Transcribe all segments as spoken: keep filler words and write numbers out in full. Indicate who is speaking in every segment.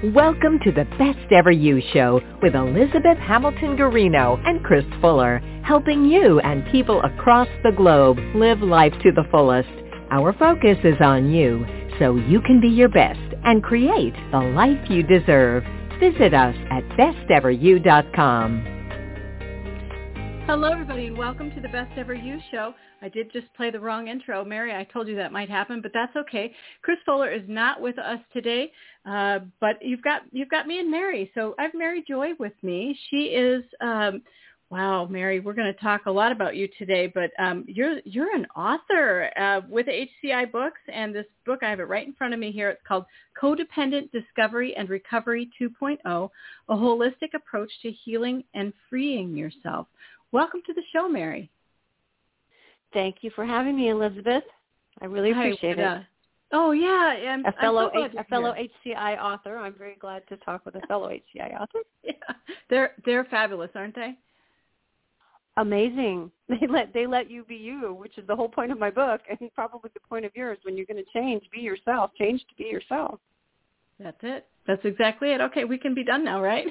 Speaker 1: Welcome to the Best Ever You Show with Elizabeth Hamilton Garino and Chris Fuller, helping you and people across the globe live life to the fullest. Our focus is on you, so you can be your best and create the life you deserve. Visit us at best ever you dot com.
Speaker 2: Hello, everybody, and welcome to the Best Ever You Show. I did just play the wrong intro. Mary, I told you that might happen, but that's okay. Chris Fuller is not with us today, uh, but you've got you've got me and Mary. So I have Mary Joy with me. She is, um, wow, Mary, we're going to talk a lot about you today, but um, you're you're an author uh, with H C I Books, and this book, I have it right in front of me here. It's called Codependent Discovery and Recovery two point oh, A Holistic Approach to Healing and Freeing Yourself. Welcome to the show, Mary.
Speaker 3: Thank you for having me, Elizabeth. I really appreciate
Speaker 2: Hi, uh,
Speaker 3: it.
Speaker 2: Oh, yeah. I'm,
Speaker 3: a fellow
Speaker 2: I'm so
Speaker 3: a fellow H C I author. I'm very glad to talk with a fellow H C I author.
Speaker 2: Yeah. They're they're fabulous, aren't they?
Speaker 3: Amazing. They let they let you be you, which is the whole point of my book, and probably the point of yours. When you're going to change, be yourself. Change to be yourself.
Speaker 2: That's it. That's exactly it. Okay, we can be done now, right?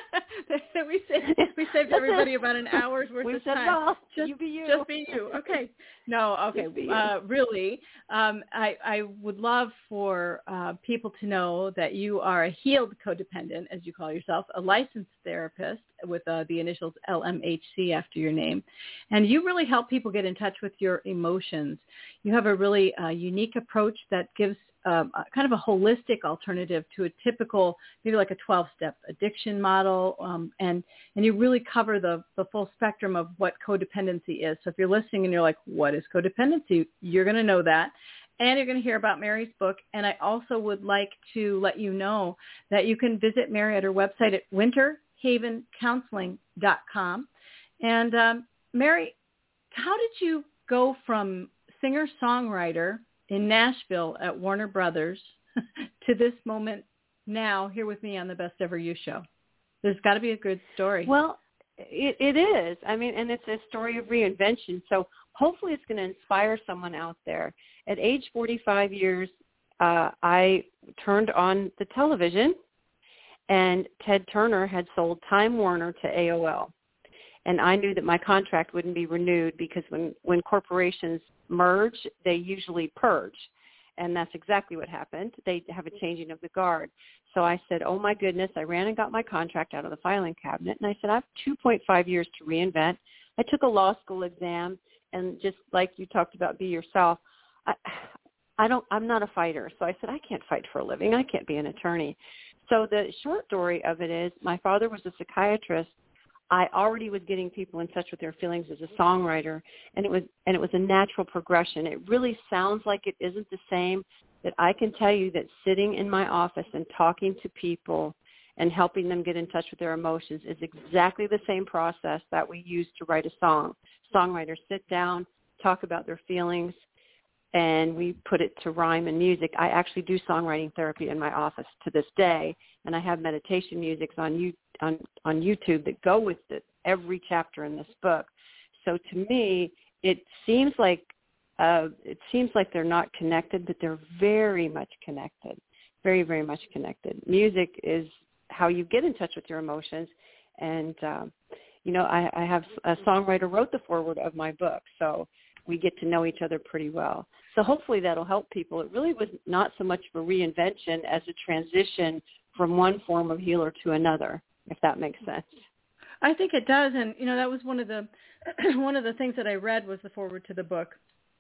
Speaker 2: we saved we saved everybody about an hour's worth
Speaker 3: we
Speaker 2: of
Speaker 3: said,
Speaker 2: time.
Speaker 3: Well,
Speaker 2: just
Speaker 3: you be you.
Speaker 2: Just be you. Okay. No. Okay. Uh, really, um, I I would love for uh, people to know that you are a healed codependent, as you call yourself, a licensed therapist with uh, the initials L M H C after your name, and you really help people get in touch with your emotions. You have a really uh, unique approach that gives Um, kind of a holistic alternative to a typical, maybe like a twelve-step addiction model, um, and and you really cover the, the full spectrum of what codependency is. So if you're listening and you're like, what is codependency? You're going to know that, and you're going to hear about Mary's book. And I also would like to let you know that you can visit Mary at her website at winter haven counseling dot com. And um, Mary, how did you go from singer-songwriter in Nashville at Warner Brothers to this moment now here with me on the Best Ever You Show? There's got to be a good story.
Speaker 3: Well, it, it is. I mean, and it's a story of reinvention. So hopefully it's going to inspire someone out there. At age forty-five years, uh, I turned on the television, and Ted Turner had sold Time Warner to A O L. And I knew that my contract wouldn't be renewed because when, when corporations merge, they usually purge. And that's exactly what happened. They have a changing of the guard. So I said, oh, my goodness, I ran and got my contract out of the filing cabinet. And I said, I have two point five years to reinvent. I took a law school exam. And just like you talked about, be yourself. I, I don't, I'm not a fighter. So I said, I can't fight for a living. I can't be an attorney. So the short story of it is my father was a psychiatrist. I already was getting people in touch with their feelings as a songwriter, and it was and it was a natural progression. It really sounds like it isn't the same, that I can tell you that sitting in my office and talking to people and helping them get in touch with their emotions is exactly the same process that we use to write a song. Songwriters sit down, talk about their feelings, and we put it to rhyme and music. I actually do songwriting therapy in my office to this day, and I have meditation musics on you on, on YouTube that go with it, every chapter in this book. So to me, it seems like uh, it seems like they're not connected, but they're very much connected, very, very much connected. Music is how you get in touch with your emotions, and uh, you know, I, I have a songwriter wrote the foreword of my book, so we get to know each other pretty well. So hopefully that'll help people. It really was not so much of a reinvention as a transition from one form of healer to another, if that makes sense.
Speaker 2: I think it does, and you know that was one of the one of the things that I read was the foreword to the book.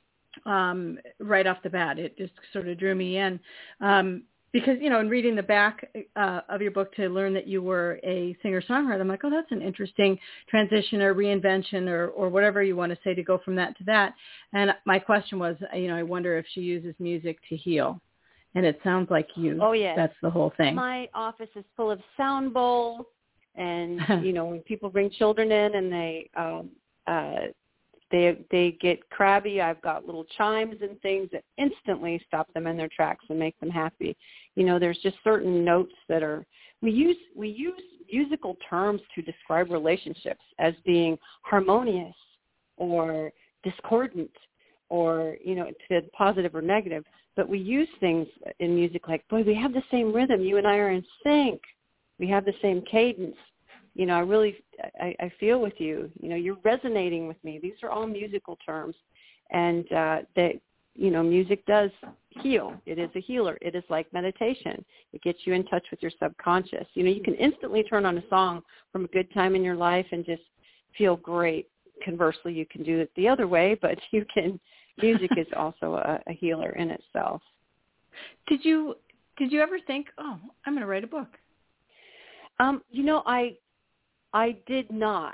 Speaker 2: Um, right off the bat, it just sort of drew me in. Um, Because, you know, in reading the back uh, of your book to learn that you were a singer-songwriter, I'm like, oh, that's an interesting transition or reinvention or, or whatever you want to say to go from that to that. And my question was, you know, I wonder if she uses music to heal. And it sounds like you.
Speaker 3: Oh, yeah.
Speaker 2: That's the whole thing.
Speaker 3: My office is full of sound bowls. And, you know, when people bring children in and they um, uh, they they get crabby, I've got little chimes and things that instantly stop them in their tracks and make them happy. You know, there's just certain notes that are, we use we use musical terms to describe relationships as being harmonious or discordant or, you know, to positive or negative. but we use things in music like, boy, we have the same rhythm. You and I are in sync. We have the same cadence. You know, I really, I, I feel with you. You know, you're resonating with me. These are all musical terms. And uh, that, you know, music does heal. It is a healer. It is like meditation. It gets you in touch with your subconscious. You know, you can instantly turn on a song from a good time in your life and just feel great. Conversely, you can do it the other way, but you can, music is also a, a healer in itself.
Speaker 2: Did you, did you ever think, oh, I'm going to write a book?
Speaker 3: Um, you know, I, I did not.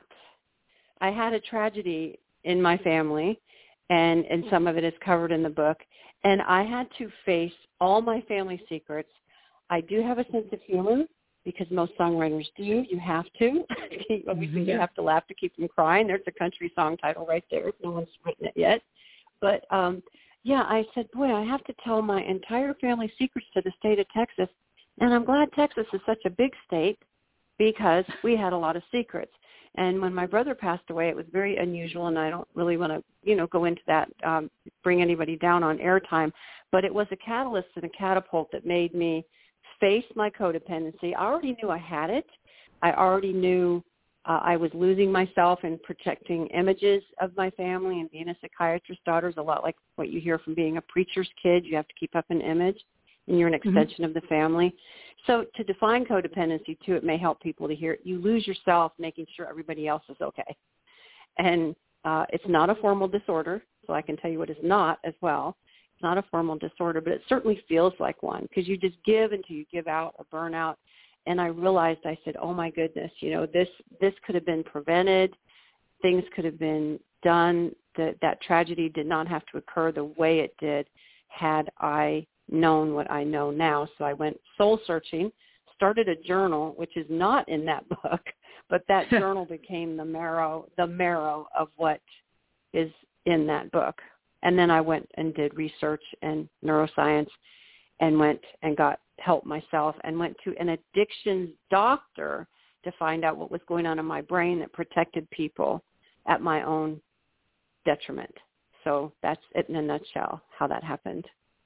Speaker 3: I had a tragedy in my family, and, and some of it is covered in the book, and I had to face all my family secrets. I do have a sense of humor, because most songwriters do. You have to. Obviously, yeah. You have to laugh to keep from crying. There's a country song title right there if no one's written it yet. But, um, yeah, I said, boy, I have to tell my entire family secrets to the state of Texas, and I'm glad Texas is such a big state, because we had a lot of secrets. And when my brother passed away, it was very unusual, and I don't really want to, you know, go into that, um, bring anybody down on airtime, but it was a catalyst and a catapult that made me face my codependency. I already knew I had it. I already knew uh, I was losing myself in protecting images of my family, and being a psychiatrist's daughter is a lot like what you hear from being a preacher's kid. You have to keep up an image, and you're an extension mm-hmm. of the family. So to define codependency, too, it may help people to hear it. You lose yourself making sure everybody else is okay. And uh, it's not a formal disorder, so I can tell you what it's not as well. It's not a formal disorder, but it certainly feels like one, because you just give until you give out or burn out. And I realized, I said, oh, my goodness, you know, this this could have been prevented. Things could have been done. That that tragedy did not have to occur the way it did had I known what I know now. So I went soul searching, started a journal, which is not in that book, but that journal became the marrow, the marrow of what is in that book. And then I went and did research in neuroscience and went and got help myself and went to an addictions doctor to find out what was going on in my brain that protected people at my own detriment. So that's it in a nutshell, how that happened.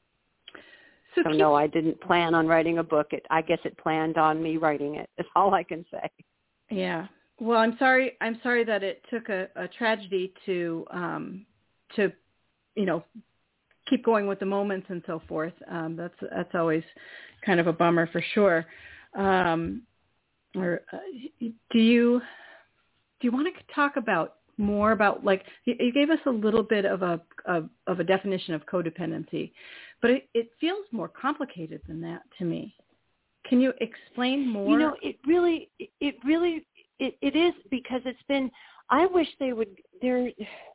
Speaker 3: So, so keep, no, I didn't plan on writing a book. It, I guess it planned on me writing it. That's all I can say.
Speaker 2: Yeah. Well, I'm sorry. I'm sorry that it took a, a tragedy to um, to you know, keep going with the moments and so forth. Um, that's that's always kind of a bummer for sure. Um, or uh, do you do you want to talk about more about, like, you, you gave us a little bit of a of, of a definition of codependency, but it, it feels more complicated than that to me. Can you explain more?
Speaker 3: You know, it really it really it, it is, because it's been. I wish they would. There.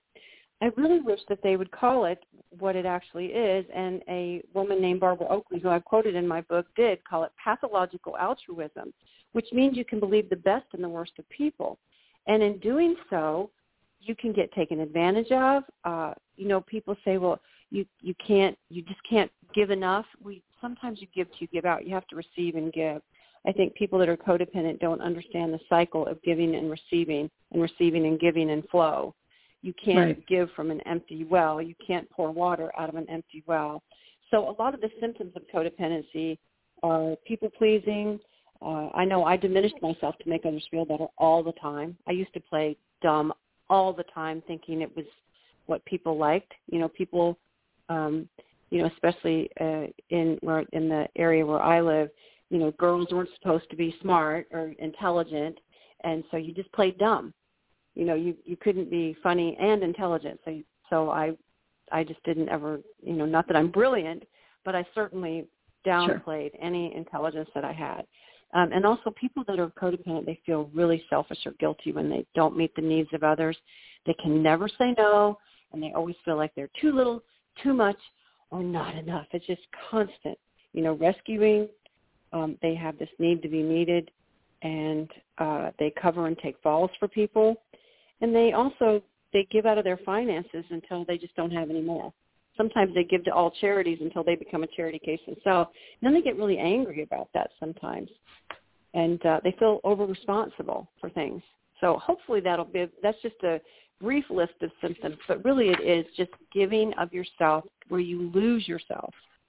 Speaker 3: I really wish that they would call it what it actually is, and a woman named Barbara Oakley, who I've quoted in my book, did call it pathological altruism, which means you can believe the best and the worst of people. And in doing so, you can get taken advantage of. Uh, you know, people say, well, you, you can't, you just can't give enough. We sometimes you give to give out. You have to receive and give. I think people that are codependent don't understand the cycle of giving and receiving, and receiving and giving and flow. You can't right. give from an empty well. You can't pour water out of an empty well. So a lot of the symptoms of codependency are people-pleasing. Uh, I know I diminished myself to make others feel better all the time. I used to play dumb all the time, thinking it was what people liked. You know, people, um, you know, especially uh, in where in the area where I live, you know, girls weren't supposed to be smart or intelligent, and so you just played dumb. You know, you, you couldn't be funny and intelligent. So so I I just didn't ever, you know, not that I'm brilliant, but I certainly downplayed sure. any intelligence that I had. Um, and also people that are codependent, they feel really selfish or guilty when they don't meet the needs of others. They can never say no, and they always feel like they're too little, too much, or not enough. It's just constant, you know, rescuing. Um, they have this need to be needed, and uh, they cover and take falls for people. And they also, they give out of their finances until they just don't have any more. Sometimes they give to all charities until they become a charity case themselves. And then they get really angry about that sometimes. And uh, they feel over-responsible for things. So hopefully that'll be, that's just a brief list of symptoms. But really it is just giving of yourself where you lose yourself.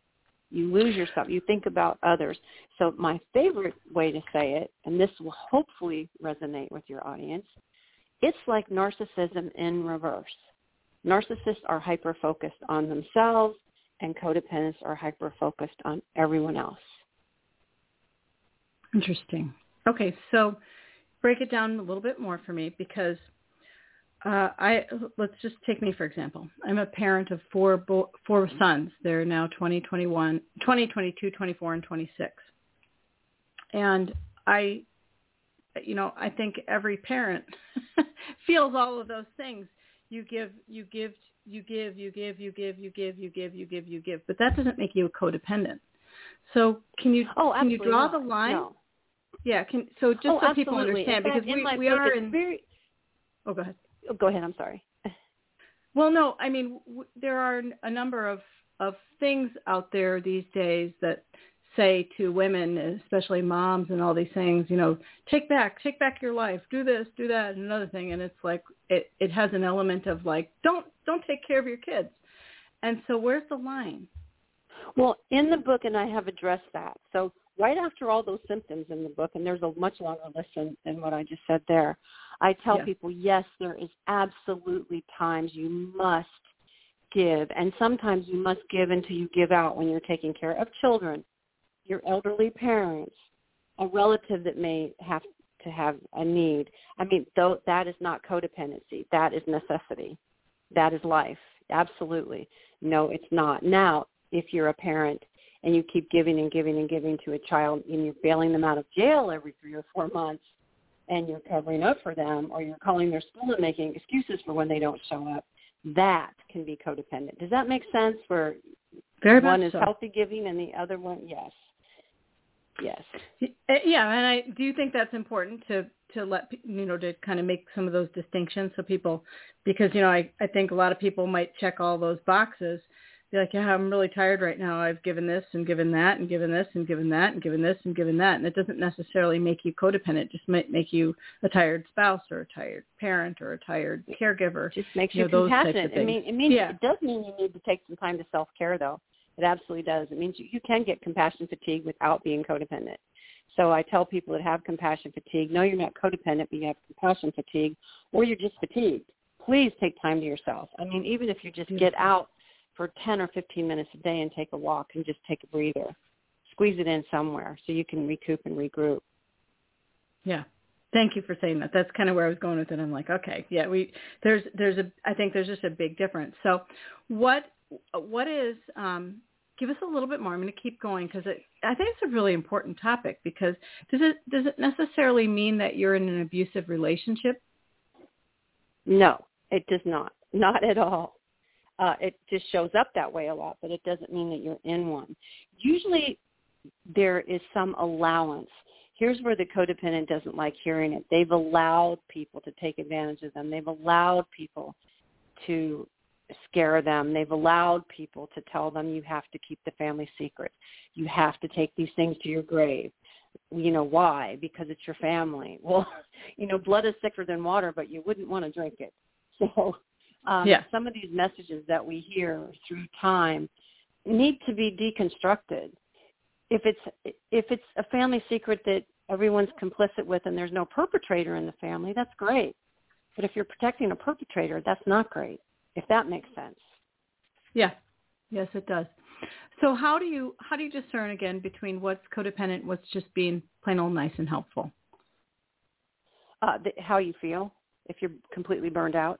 Speaker 3: You lose yourself. You think about others. So my favorite way to say it, and this will hopefully resonate with your audience, it's like narcissism in reverse. Narcissists are hyper-focused on themselves, and codependents are hyper-focused on everyone else.
Speaker 2: Interesting. Okay, so break it down a little bit more for me, because uh, I let's just take me for example. I'm a parent of four bo- four sons. They're now twenty, twenty-one, twenty, twenty-two, twenty-four, and twenty-six. And I, you know, I think every parent feels all of those things. You give, you give, you give, you give, you give, you give, you give, you give, you give. But that doesn't make you a codependent. So can you
Speaker 3: oh,
Speaker 2: can you draw
Speaker 3: not.
Speaker 2: the line?
Speaker 3: No.
Speaker 2: Yeah. Can so just
Speaker 3: oh,
Speaker 2: so
Speaker 3: absolutely.
Speaker 2: people understand,
Speaker 3: in fact,
Speaker 2: because we,
Speaker 3: in
Speaker 2: we are in.
Speaker 3: Very...
Speaker 2: Oh, go ahead.
Speaker 3: Oh, go ahead. I'm sorry.
Speaker 2: Well, no, I mean, w- there are a number of, of things out there these days that say to women, especially moms and all these things, you know, take back, take back your life, do this, do that, and another thing. And it's like, it, it has an element of like, don't, don't take care of your kids. And so where's the line?
Speaker 3: Well, in the book, and I have addressed that. So right after all those symptoms in the book, and there's a much longer list than, than what I just said there, I tell
Speaker 2: yeah.
Speaker 3: people, yes, there is absolutely times you must give, and sometimes you must give until you give out when you're taking care of children, your elderly parents, a relative that may have to have a need. I mean, though that is not codependency. That is necessity. That is life. Absolutely. No, it's not. Now, if you're a parent and you keep giving and giving and giving to a child and you're bailing them out of jail every three or four months and you're covering up for them, or you're calling their school and making excuses for when they don't show up, that can be codependent. Does that make sense? Where
Speaker 2: Very
Speaker 3: one
Speaker 2: much
Speaker 3: is
Speaker 2: so.
Speaker 3: healthy giving and the other one, yes. Yes.
Speaker 2: Yeah, and I do think that's important to, to let, you know, to kind of make some of those distinctions so people, because, you know, I, I think a lot of people might check all those boxes, be like, yeah, I'm really tired right now. I've given this and given that and given this and given that and given this and given that. And it doesn't necessarily make you codependent. It just might make you a tired spouse or a tired parent or a tired caregiver.
Speaker 3: It just makes
Speaker 2: you
Speaker 3: you
Speaker 2: know,
Speaker 3: compassionate. I mean, it means
Speaker 2: yeah.
Speaker 3: it does mean you need to take some time to self-care, though. It absolutely does. It means you, you can get compassion fatigue without being codependent. So I tell people that have compassion fatigue, no, you're not codependent, but you have compassion fatigue, or you're just fatigued. Please take time to yourself. I mean, even if you just get out for ten or fifteen minutes a day and take a walk and just take a breather, squeeze it in somewhere so you can recoup and regroup.
Speaker 2: Yeah. Thank you for saying that. That's kind of where I was going with it. I'm like, okay, yeah, we, there's, there's a, I think there's just a big difference. So what, what is, um, give us a little bit more. I'm going to keep going because I think it's a really important topic, because does it, does it necessarily mean that you're in an abusive relationship?
Speaker 3: No, it does not. Not at all. Uh, it just shows up that way a lot, but it doesn't mean that you're in one. Usually there is some allowance. Here's where the codependent doesn't like hearing it. They've allowed people to take advantage of them. They've allowed people to scare them. They've allowed people to tell them you have to keep the family secret. You have to take these things to your grave. You know, why? Because it's your family. Well, you know, blood is thicker than water, but you wouldn't want to drink it. So um,
Speaker 2: yeah.
Speaker 3: some of these messages that we hear through time need to be deconstructed. If it's if it's a family secret that everyone's complicit with and there's no perpetrator in the family, that's great. But if you're protecting a perpetrator, that's not great, if that makes sense.
Speaker 2: Yeah. Yes, it does. So how do you how do you discern again between what's codependent, what's just being plain old nice and helpful?
Speaker 3: Uh, the, how you feel if you're completely burned out.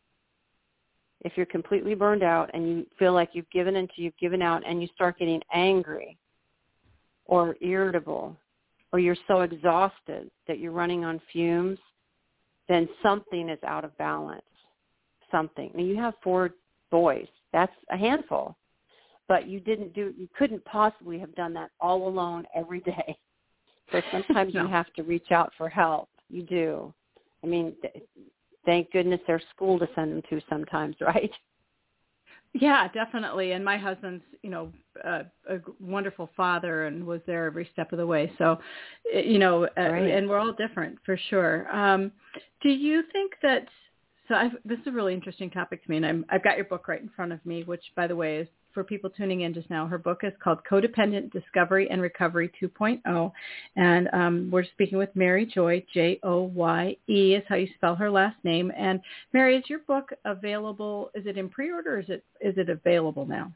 Speaker 3: If you're completely burned out and you feel like you've given until you've given out and you start getting angry or irritable, or you're so exhausted that you're running on fumes, then something is out of balance. Something. I mean, you have four boys. That's a handful. But you didn't do, you couldn't possibly have done that all alone every day. So sometimes no. you have to reach out for help. You do. I mean, th- thank goodness there's school to send them to sometimes, right?
Speaker 2: Yeah, definitely. And my husband's, you know, uh, a wonderful father and was there every step of the way. So, you know, uh, and we're all different for sure. Um, do you think that, so I've, this is a really interesting topic to me, and I'm, I've got your book right in front of me, which, by the way, is for people tuning in just now, her book is called Codependent Discovery and Recovery two point oh. And um, we're speaking with Mary Joye, J O Y E is how you spell her last name. And Mary, is your book available? Is it in pre-order or is it is it available now?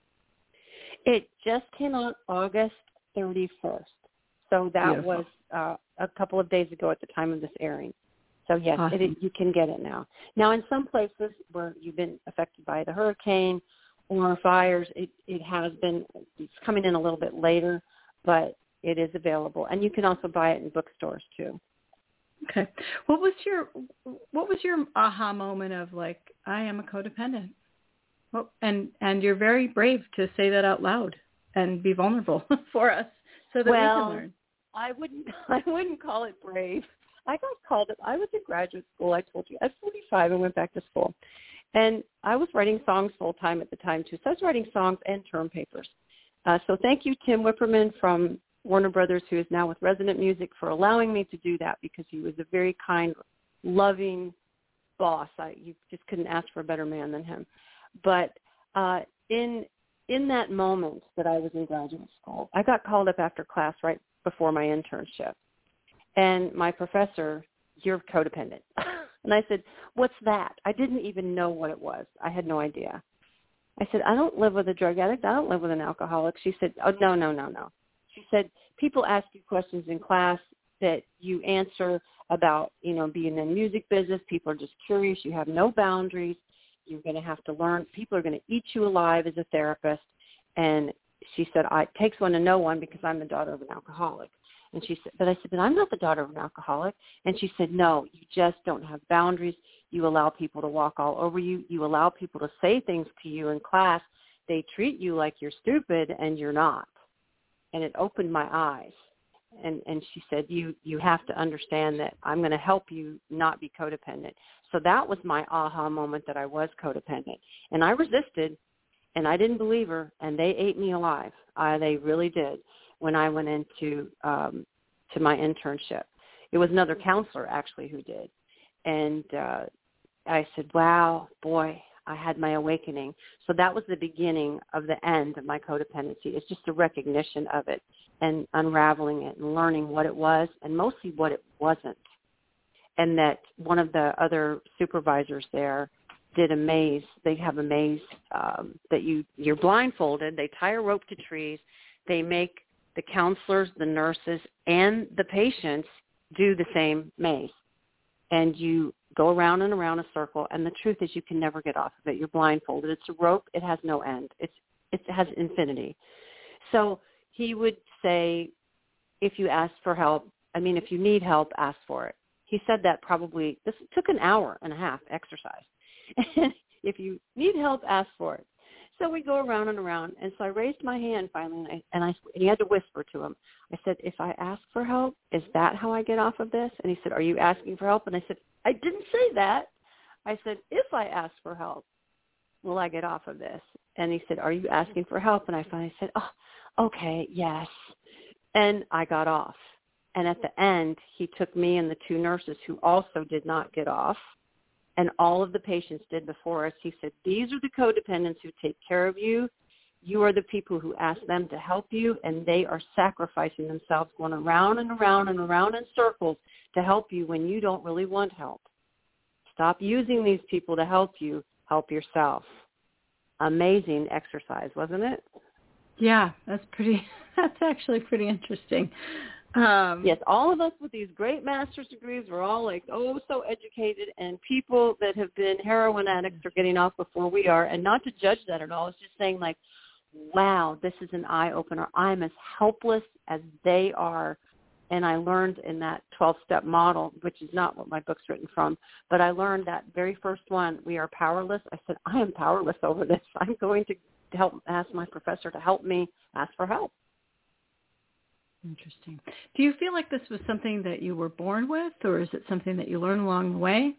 Speaker 3: It just came out August thirty-first. So that Beautiful. was uh, a couple of days ago at the time of this airing. So, yes, awesome. it, you can get it now. Now, in some places where you've been affected by the hurricane or fires, it, it has been, it's coming in a little bit later, but it is available. And you can also buy it in bookstores, too.
Speaker 2: Okay. What was your what was your aha moment of, like, I am a codependent? Well, and, and you're very brave to say that out loud and be vulnerable for us so that
Speaker 3: well,
Speaker 2: we can learn.
Speaker 3: I wouldn't, I wouldn't call it brave. I got called up. I was in graduate school, I told you. At forty-five, I went back to school. And I was writing songs full-time at the time, too. So I was writing songs and term papers. Uh, so thank you, Tim Whipperman from Warner Brothers, who is now with Resonant Music, for allowing me to do that because he was a very kind, loving boss. I, you just couldn't ask for a better man than him. But uh, in in that moment that I was in graduate school, I got called up after class right before my internship. And my professor, you're codependent. And I said, what's that? I didn't even know what it was. I had no idea. I said, I don't live with a drug addict. I don't live with an alcoholic. She said, oh, no, no, no, no. She said, people ask you questions in class that you answer about, you know, being in the music business. People are just curious. You have no boundaries. You're going to have to learn. People are going to eat you alive as a therapist. And she said, it takes one to know one because I'm the daughter of an alcoholic. And she said, but I said, but I'm not the daughter of an alcoholic. And she said, no, you just don't have boundaries. You allow people to walk all over you. You allow people to say things to you in class. They treat you like you're stupid and you're not. And it opened my eyes. And, and she said, you, you have to understand that I'm going to help you not be codependent. So that was my aha moment that I was codependent. And I resisted, and I didn't believe her, and they ate me alive. Uh, they really did. When I went into um, to my internship, it was another counselor actually who did, and uh, I said, "Wow, boy, I had my awakening." So that was the beginning of the end of my codependency. It's just a recognition of it and unraveling it and learning what it was and mostly what it wasn't. And that one of the other supervisors there did a maze. They have a maze um, that you you're blindfolded. They tie a rope to trees. They make the counselors, the nurses, and the patients do the same maze. And you go around and around a circle, and the truth is you can never get off of it. You're blindfolded. It's a rope. It has no end. It's It has infinity. So he would say, if you ask for help, I mean, if you need help, ask for it. He said that probably, this took an hour and a half exercise. And if you need help, ask for it. So we go around and around, and so I raised my hand finally, and, I, and, I, and he had to whisper to him. I said, if I ask for help, is that how I get off of this? And he said, are you asking for help? And I said, I didn't say that. I said, if I ask for help, will I get off of this? And he said, are you asking for help? And I finally said, oh, okay, yes. And I got off. And at the end, he took me and the two nurses who also did not get off, and all of the patients did before us. He said, these are the codependents who take care of you. You are the people who ask them to help you, and they are sacrificing themselves, going around and around and around in circles to help you when you don't really want help. Stop using these people to help you. Help yourself. Amazing exercise, wasn't it?
Speaker 2: Yeah, that's pretty, that's actually pretty interesting. Um,
Speaker 3: yes, all of us with these great master's degrees, we're all like, oh, so educated, and people that have been heroin addicts are getting off before we are, and not to judge that at all. It's just saying, like, wow, this is an eye-opener. I'm as helpless as they are, and I learned in that twelve-step model, which is not what my book's written from, but I learned that very first one, we are powerless. I said, I am powerless over this. I'm going to help ask my professor to help me ask for help.
Speaker 2: Interesting. Do you feel like this was something that you were born with, or is it something that you learned along the way?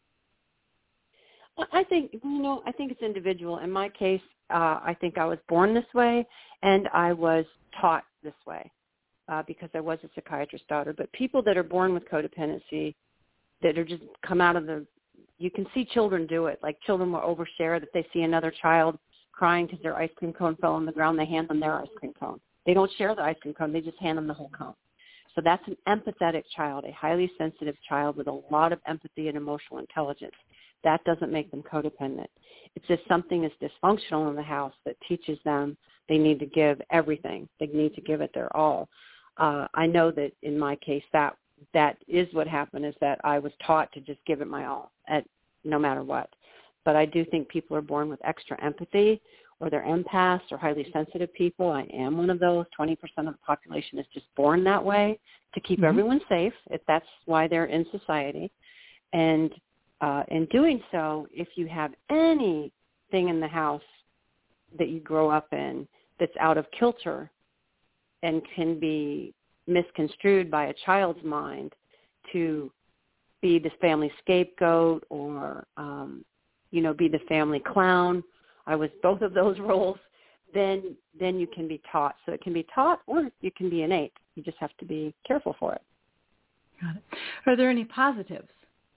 Speaker 3: I think, you know, I think it's individual. In my case, uh, I think I was born this way, and I was taught this way uh, because I was a psychiatrist's daughter. But people that are born with codependency, that are just come out of the, you can see children do it. Like children will overshare, that they see another child crying because their ice cream cone fell on the ground, they hand them their ice cream cone. They don't share the ice cream cone. They just hand them the whole cone. So that's an empathetic child, a highly sensitive child with a lot of empathy and emotional intelligence. That doesn't make them codependent. It's just something is dysfunctional in the house that teaches them they need to give everything. They need to give it their all. Uh, I know that in my case that that is what happened, is that I was taught to just give it my all at no matter what. But I do think people are born with extra empathy, or they're empaths or highly sensitive people. I am one of those. twenty percent of the population is just born that way to keep mm-hmm. everyone safe. If that's why they're in society. And uh, in doing so, if you have anything in the house that you grow up in that's out of kilter and can be misconstrued by a child's mind to be the family scapegoat or, um, you know, be the family clown. I was both of those roles. Then, then you can be taught. So it can be taught, or you can be innate. You just have to be careful for it.
Speaker 2: Got it. Are there any positives?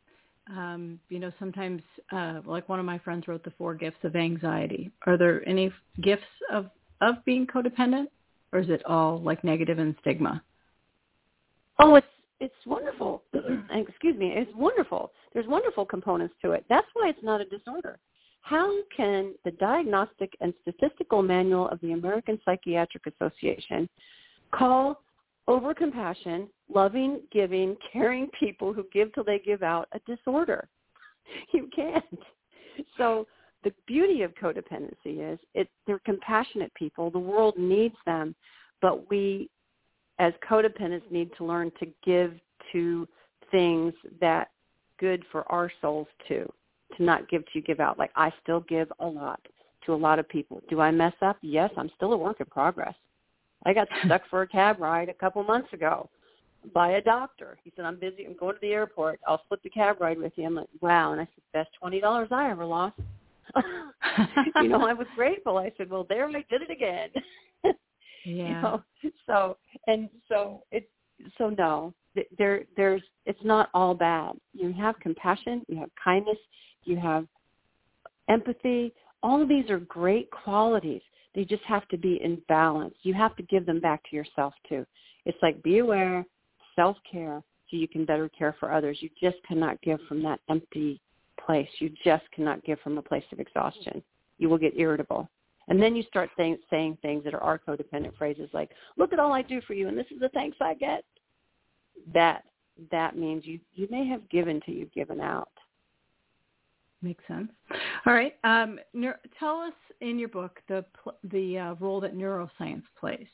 Speaker 2: Um, you know, sometimes, uh, like one of my friends wrote the four gifts of anxiety. Are there any gifts of, of being codependent, or is it all like negative and stigma?
Speaker 3: Oh, it's it's wonderful. Excuse me, it's wonderful. There's wonderful components to it. That's why it's not a disorder. How can the Diagnostic and Statistical Manual of the American Psychiatric Association call overcompassion, loving, giving, caring people who give till they give out a disorder? You can't. So the beauty of codependency is it, they're compassionate people. The world needs them, but we as codependents need to learn to give to things that good for our souls too, to not give to give out. Like I still give a lot to a lot of people. Do I mess up? Yes, I'm still a work in progress. I got stuck for a cab ride a couple months ago by a doctor. He said, I'm busy. I'm going to the airport. I'll split the cab ride with you. I'm like, wow. And I said, best twenty dollars I ever lost. You know, I was grateful. I said, well, there I did it again.
Speaker 2: Yeah.
Speaker 3: You know? So, and so it's, so no, there, there's, it's not all bad. You have compassion, you have kindness, you have empathy. All of these are great qualities. They just have to be in balance. You have to give them back to yourself too. It's like be aware, self-care, so you can better care for others. You just cannot give from that empty place. You just cannot give from a place of exhaustion. You will get irritable. And then you start saying, saying things that are our codependent phrases like, look at all I do for you, and this is the thanks I get. That that means you, you may have given till you've given out.
Speaker 2: Makes sense. All right. Um, neuro, tell us in your book the the uh, role that neuroscience plays.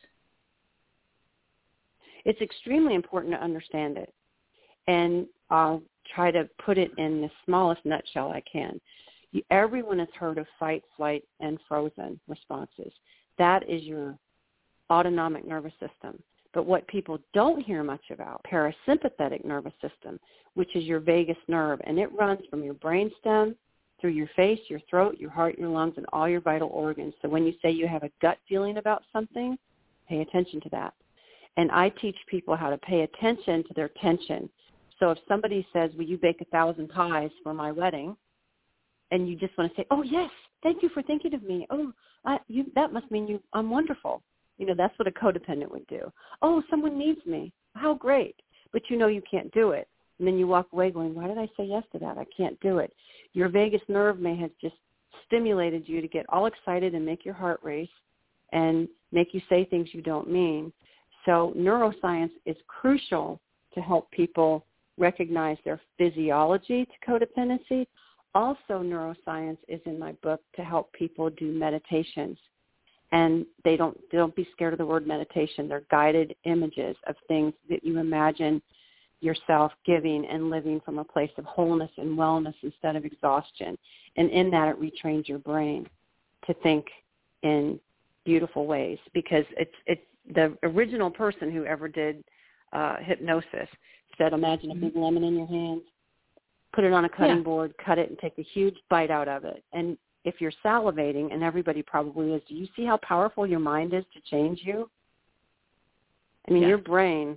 Speaker 3: It's extremely important to understand it. And I'll try to put it in the smallest nutshell I can. You, everyone has heard of fight, flight, and frozen responses. That is your autonomic nervous system. But what people don't hear much about, parasympathetic nervous system, which is your vagus nerve, and it runs from your brainstem through your face, your throat, your heart, your lungs, and all your vital organs. So when you say you have a gut feeling about something, pay attention to that. And I teach people how to pay attention to their tension. So if somebody says, will you bake a thousand pies for my wedding? And you just want to say, oh, yes, thank you for thinking of me. Oh, I, you, that must mean you. I'm wonderful. You know, that's what a codependent would do. Oh, someone needs me. How great. But you know you can't do it. And then you walk away going, why did I say yes to that? I can't do it. Your vagus nerve may have just stimulated you to get all excited and make your heart race and make you say things you don't mean. So neuroscience is crucial to help people recognize their physiology to codependency. Also, neuroscience is in my book to help people do meditations. And they don't don't be scared of the word meditation. They're guided images of things that you imagine yourself giving and living from a place of wholeness and wellness instead of exhaustion. And in that, it retrains your brain to think in beautiful ways, because it's it's the original person who ever did uh, hypnosis said, imagine a big lemon in your hands, put it on a cutting yeah. board, cut it, and take a huge bite out of it. And if you're salivating, and everybody probably is, do you see how powerful your mind is to change you? I mean, yeah. your brain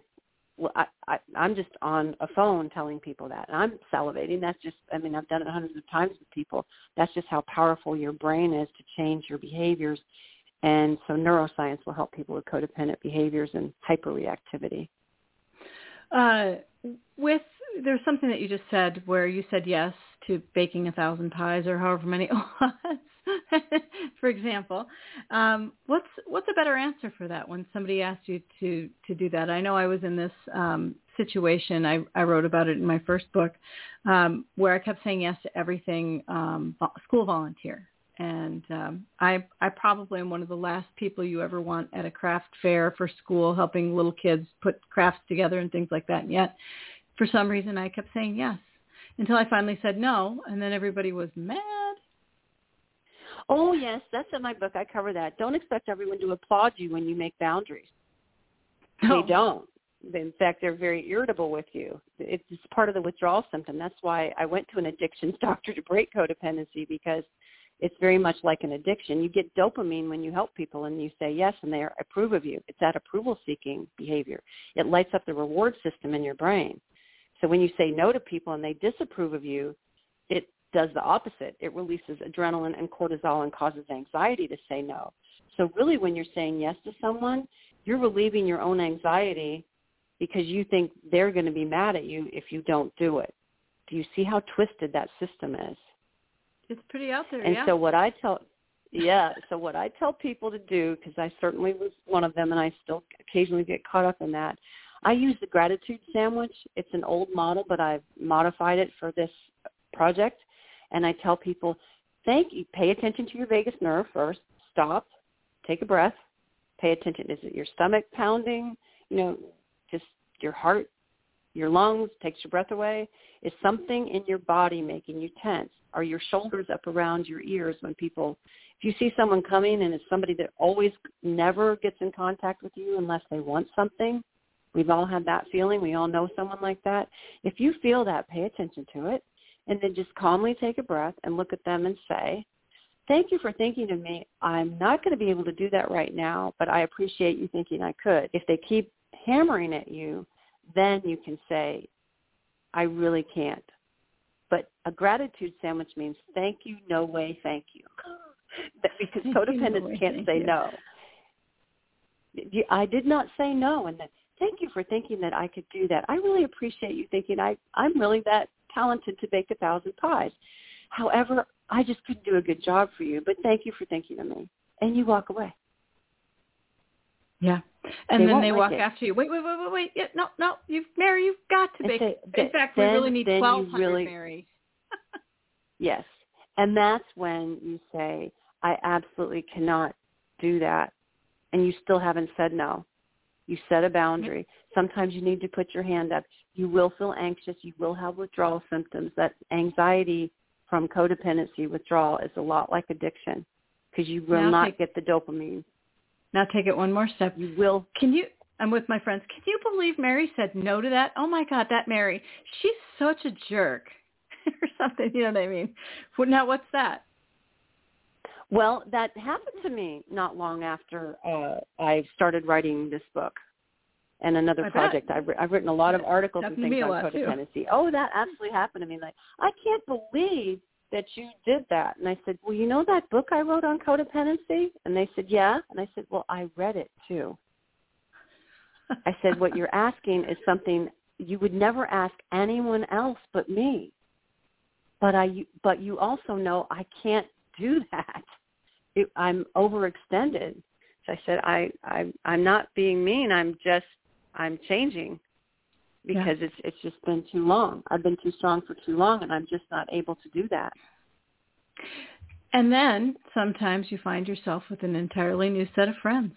Speaker 3: well, I, I, I'm just on a phone telling people that. And I'm salivating. That's just, I mean, I've done it hundreds of times with people. That's just how powerful your brain is to change your behaviors. And so neuroscience will help people with codependent behaviors and hyperreactivity.
Speaker 2: Uh, with, there's something that you just said where you said yes to baking a thousand pies or however many it was, for example. Um, what's what's a better answer for that when somebody asks you to, to do that? I know I was in this um, situation, I, I wrote about it in my first book, um, where I kept saying yes to everything um, school volunteer. And um, I, I probably am one of the last people you ever want at a craft fair for school, helping little kids put crafts together and things like that. And yet, for some reason, I kept saying yes until I finally said no, and then everybody was mad.
Speaker 3: Oh, yes, that's in my book. I cover that. Don't expect everyone to applaud you when you make boundaries.
Speaker 2: No.
Speaker 3: They don't. In fact, they're very irritable with you. It's part of the withdrawal symptom. That's why I went to an addictions doctor to break codependency, because it's very much like an addiction. You get dopamine when you help people and you say yes and they approve of you. It's that approval-seeking behavior. It lights up the reward system in your brain. So when you say no to people and they disapprove of you, it does the opposite. It releases adrenaline and cortisol and causes anxiety to say no. So really when you're saying yes to someone, you're relieving your own anxiety because you think they're going to be mad at you if you don't do it. Do you see how twisted that system is?
Speaker 2: It's pretty out there,
Speaker 3: and
Speaker 2: yeah.
Speaker 3: so what I tell, yeah, so what I tell people to do, because I certainly was one of them and I still occasionally get caught up in that, I use the gratitude sandwich. It's an old model, but I've modified it for this project. And I tell people, thank you, pay attention to your vagus nerve first, stop, take a breath, pay attention. Is it your stomach pounding? You know, just your heart, your lungs, takes your breath away? Is something in your body making you tense? Are your shoulders up around your ears when people, if you see someone coming and it's somebody that always never gets in contact with you unless they want something, we've all had that feeling. We all know someone like that. If you feel that, pay attention to it and then just calmly take a breath and look at them and say, thank you for thinking of me. I'm not going to be able to do that right now, but I appreciate you thinking I could. If they keep hammering at you, then you can say, I really can't. But a gratitude sandwich means thank you, no way, thank you. Because codependents
Speaker 2: no
Speaker 3: can't say
Speaker 2: you.
Speaker 3: no. I did not say no. And that, thank you for thinking that I could do that. I really appreciate you thinking I, I'm really that talented to bake a thousand pies. However, I just couldn't do a good job for you, but thank you for thinking of me. And you walk away.
Speaker 2: Yeah. And
Speaker 3: they
Speaker 2: then they
Speaker 3: like
Speaker 2: walk
Speaker 3: it.
Speaker 2: after you. Wait, wait, wait, wait, wait. Yeah, no, no. You've, Mary, you've got to
Speaker 3: And
Speaker 2: bake.
Speaker 3: say,
Speaker 2: In fact, we
Speaker 3: then,
Speaker 2: really need twelve hundred,
Speaker 3: really,
Speaker 2: Mary.
Speaker 3: Yes. And that's when you say, I absolutely cannot do that. And you still haven't said no. You set a boundary. Sometimes you need to put your hand up. You will feel anxious. You will have withdrawal symptoms. That anxiety from codependency withdrawal is a lot like addiction because you will
Speaker 2: now
Speaker 3: not
Speaker 2: take,
Speaker 3: get the dopamine.
Speaker 2: Now take it one more step.
Speaker 3: You will.
Speaker 2: Can you, I'm with my friends, can you believe Mary said no to that? Oh, my God, that Mary, she's such a jerk or something, you know what I mean? Now, what's that?
Speaker 3: Well, that happened to me not long after uh, I started writing this book and another
Speaker 2: I
Speaker 3: project. I've, I've written a lot of articles and things on codependency.
Speaker 2: Too.
Speaker 3: Oh, that absolutely happened to me. Like, I can't believe that you did that. And I said, well, you know that book I wrote on codependency? And they said, yeah. And I said, well, I read it too. I said, what you're asking is something you would never ask anyone else but me. But I, but you also know I can't do that. It, I'm overextended. So I said, I, I, I'm not being mean. I'm just, I'm changing because yeah. it's it's just been too long. I've been too strong for too long, and I'm just not able to do that.
Speaker 2: And then sometimes you find yourself with an entirely new set of friends.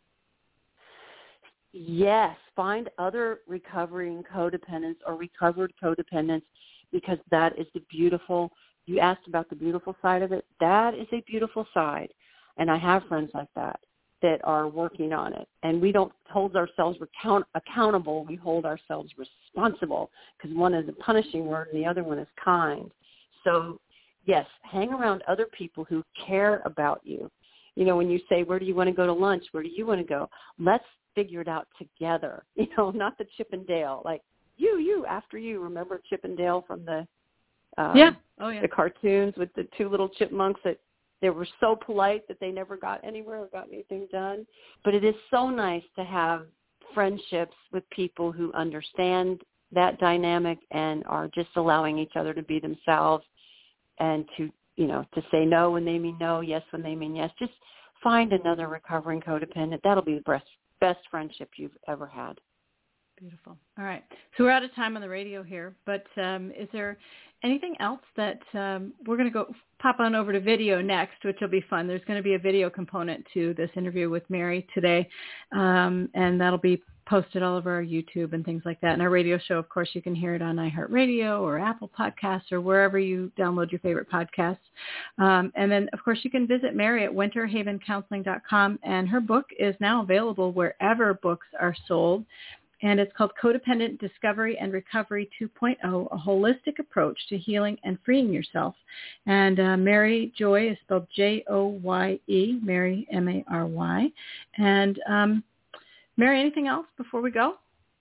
Speaker 3: Yes, find other recovering codependents or recovered codependents because that is the beautiful, you asked about the beautiful side of it. That is a beautiful side, and I have friends like that that are working on it. And we don't hold ourselves account- accountable. We hold ourselves responsible because one is a punishing word and the other one is kind. So, yes, hang around other people who care about you. You know, when you say, where do you want to go to lunch? Where do you want to go? Let's figure it out together, you know, not the Chip and Dale, like you, you, after you. Remember Chip and Dale from the um,
Speaker 2: yeah. Oh, yeah.
Speaker 3: the cartoons with the two little chipmunks that they were so polite that they never got anywhere or got anything done. But it is so nice to have friendships with people who understand that dynamic and are just allowing each other to be themselves and to, you know, to say no when they mean no, yes when they mean yes. Just find another recovering codependent. That'll be the best, best friendship you've ever had.
Speaker 2: Beautiful. All right. So we're out of time on the radio here, but um, is there anything else that um, we're going to go pop on over to video next, which will be fun. There's going to be a video component to this interview with Mary today, um, and that'll be posted all over our YouTube and things like that. And our radio show, of course, you can hear it on iHeartRadio or Apple Podcasts or wherever you download your favorite podcasts. Um, and then, of course, you can visit Mary at winter haven counseling dot com, and her book is now available wherever books are sold. And it's called Codependent Discovery and Recovery two point oh, a holistic approach to healing and freeing yourself. And uh, Mary Joye is spelled J O Y E, Mary, M A R Y. And um, Mary, anything else before we go?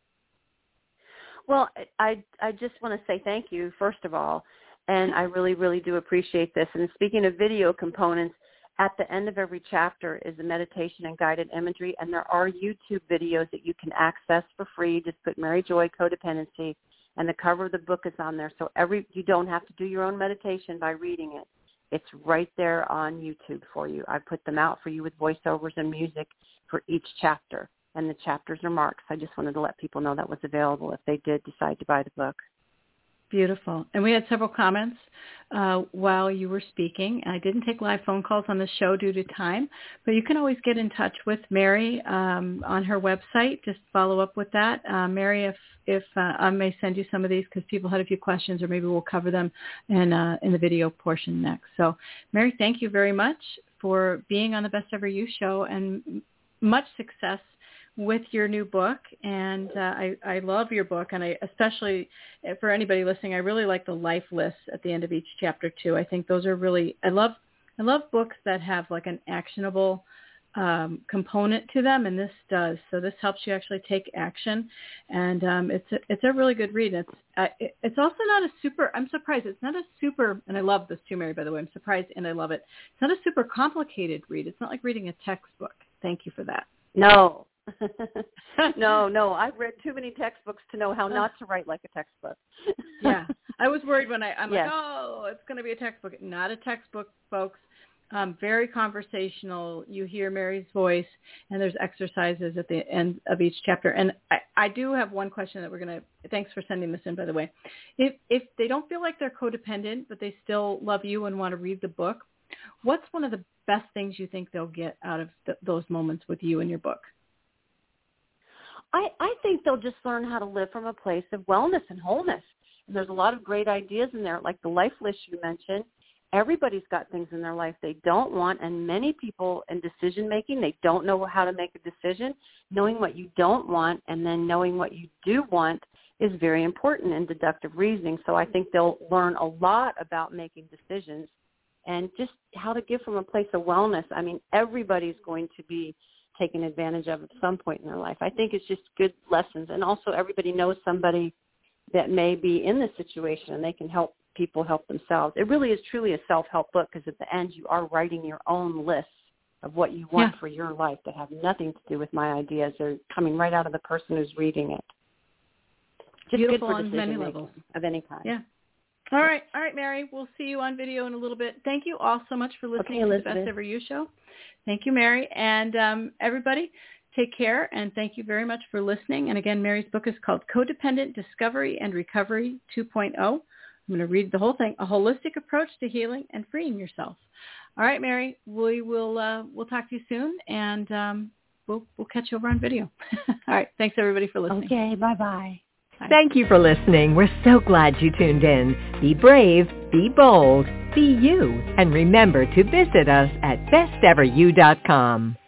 Speaker 3: Well, I, I just want to say thank you, first of all. And I really, really do appreciate this. And speaking of video components, at the end of every chapter is a meditation and guided imagery, and there are YouTube videos that you can access for free. Just put Mary Joye Codependency, and the cover of the book is on there. So every you don't have to do your own meditation by reading it. It's right there on YouTube for you. I put them out for you with voiceovers and music for each chapter, and the chapters are marked. So I just wanted to let people know that was available if they did decide to buy the book.
Speaker 2: Beautiful. And we had several comments uh, while you were speaking. I didn't take live phone calls on the show due to time, but you can always get in touch with Mary um, on her website. Just follow up with that. Uh, Mary, if if uh, I may send you some of these because people had a few questions, or maybe we'll cover them in, uh, in the video portion next. So, Mary, thank you very much for being on the Best Ever You show, and much success with your new book. And uh, I, I love your book, and I especially for anybody listening, I really like the life lists at the end of each chapter too. I think those are really, I love I love books that have like an actionable um, component to them, and this does. So this helps you actually take action, and um, it's a, it's a really good read. It's uh, it, it's also not a super. I'm surprised it's not a super, and I love this too, Mary. By the way, I'm surprised and I love it. It's not a super complicated read. It's not like reading a textbook. Thank you for that.
Speaker 3: No. no, no. I've read too many textbooks to know how not to write like a textbook.
Speaker 2: Yeah. I was worried when I, I'm
Speaker 3: yes.
Speaker 2: like, oh, it's going to be a textbook. Not a textbook, folks. Um, very conversational. You hear Mary's voice, and there's exercises at the end of each chapter. And I, I do have one question that we're going to, thanks for sending this in, by the way. If, if they don't feel like they're codependent, but they still love you and want to read the book, what's one of the best things you think they'll get out of th- those moments with you in your book?
Speaker 3: I, I think they'll just learn how to live from a place of wellness and wholeness. And there's a lot of great ideas in there, like the life list you mentioned. Everybody's got things in their life they don't want, and many people in decision-making, they don't know how to make a decision. Knowing what you don't want and then knowing what you do want is very important in deductive reasoning. So I think they'll learn a lot about making decisions and just how to give from a place of wellness. I mean, everybody's going to be taken advantage of at some point in their life. I think it's just good lessons. And also everybody knows somebody that may be in this situation, and they can help people help themselves. It really is truly a self-help book, because at the end you are writing your own lists of what you want yeah. for your life that have nothing to do with my ideas. They're coming right out of the person who's reading it. Just
Speaker 2: Beautiful
Speaker 3: good for
Speaker 2: on many levels
Speaker 3: of any kind.
Speaker 2: Yeah. All right. All right, Mary. We'll see you on video in a little bit. Thank you all so much for listening
Speaker 3: okay,
Speaker 2: to the Best Ever You show. Thank you, Mary. And um, everybody, take care, and thank you very much for listening. And again, Mary's book is called Codependent Discovery and Recovery two point oh. I'm going to read the whole thing, A Holistic Approach to Healing and Freeing Yourself. All right, Mary, we will uh, we'll talk to you soon, and um, we'll, we'll catch you over on video. All right. Thanks, everybody, for listening.
Speaker 3: Okay. Bye-bye.
Speaker 2: Bye.
Speaker 1: Thank you for listening. We're so glad you tuned in. Be brave, be bold, be you, and remember to visit us at best ever you dot com.